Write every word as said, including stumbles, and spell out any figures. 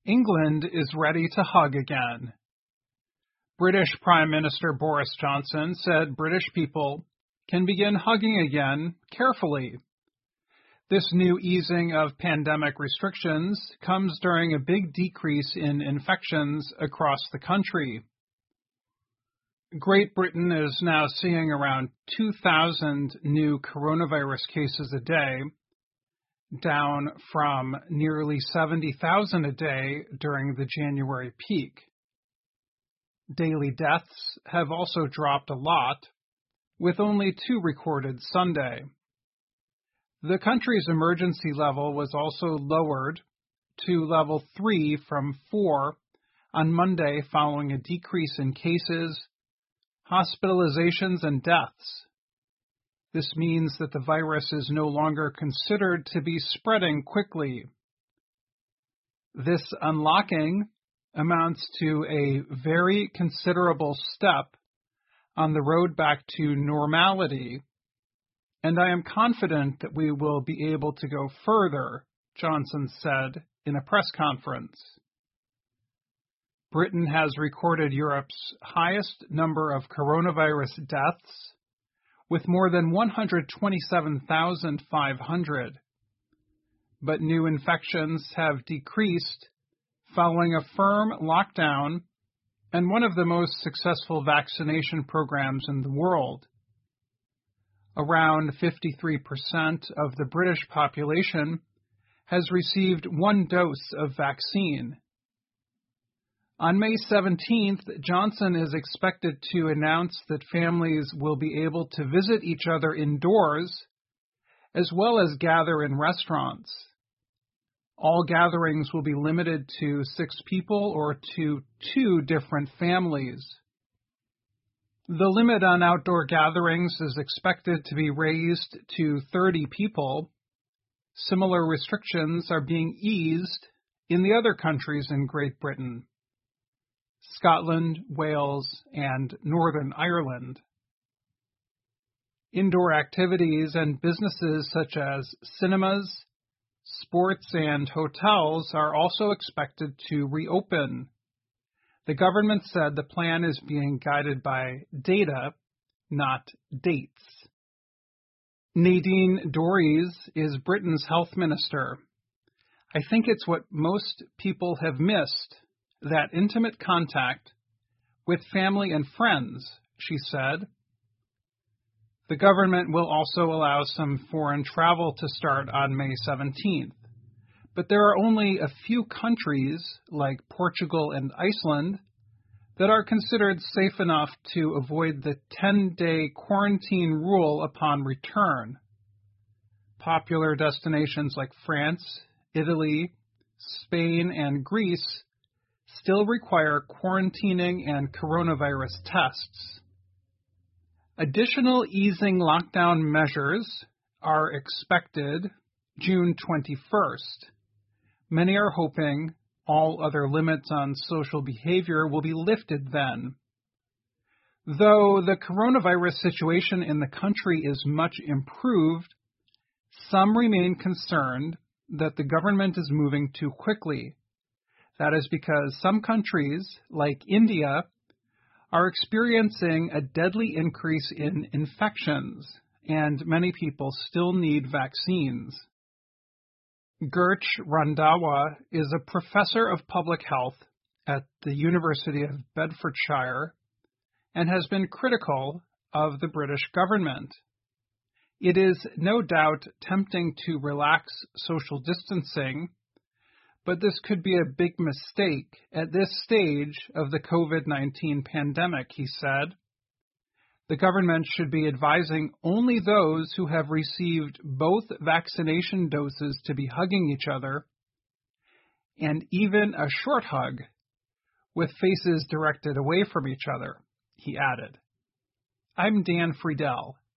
England is ready to hug again. British Prime Minister Boris Johnson said British people can begin hugging again carefully. This new easing of pandemic restrictions comes during a big decrease in infections across the country. Great Britain is now seeing around two thousand new coronavirus cases a day, down from nearly seventy thousand a day during the January peak. Daily deaths have also dropped a lot, with only two recorded Sunday. The country's emergency level was also lowered to level three from four on Monday following a decrease in cases, hospitalizations, and deaths. This means that the virus is no longer considered to be spreading quickly. This unlocking amounts to a very considerable step on the road back to normality, and I am confident that we will be able to go further, Johnson said in a press conference. Britain has recorded Europe's highest number of coronavirus deaths, with more than one hundred twenty-seven thousand five hundred. But new infections have decreased following a firm lockdown and one of the most successful vaccination programs in the world. Around fifty-three percent of the British population has received one dose of vaccine. On May seventeenth, Johnson is expected to announce that families will be able to visit each other indoors, as well as gather in restaurants. All gatherings will be limited to six people or to two different families. The limit on outdoor gatherings is expected to be raised to thirty people. Similar restrictions are being eased in the other countries in Great Britain: Scotland, Wales, and Northern Ireland. Indoor activities and businesses such as cinemas, sports, and hotels are also expected to reopen. The government said the plan is being guided by data, not dates. Nadine Dorries is Britain's health minister. I think it's what most people have missed, that intimate contact with family and friends, she said. The government will also allow some foreign travel to start on May seventeenth, but there are only a few countries, like Portugal and Iceland, that are considered safe enough to avoid the ten-day quarantine rule upon return. Popular destinations like France, Italy, Spain, and Greece still require quarantining and coronavirus tests. Additional easing lockdown measures are expected June twenty-first. Many are hoping all other limits on social behavior will be lifted then. Though the coronavirus situation in the country is much improved, some remain concerned that the government is moving too quickly. That is because some countries, like India, are experiencing a deadly increase in infections, and many people still need vaccines. Gurch Randhawa is a professor of public health at the University of Bedfordshire and has been critical of the British government. It is no doubt tempting to relax social distancing, but this could be a big mistake at this stage of the COVID nineteen pandemic, he said. The government should be advising only those who have received both vaccination doses to be hugging each other, and even a short hug with faces directed away from each other, he added. I'm Dan Friedel,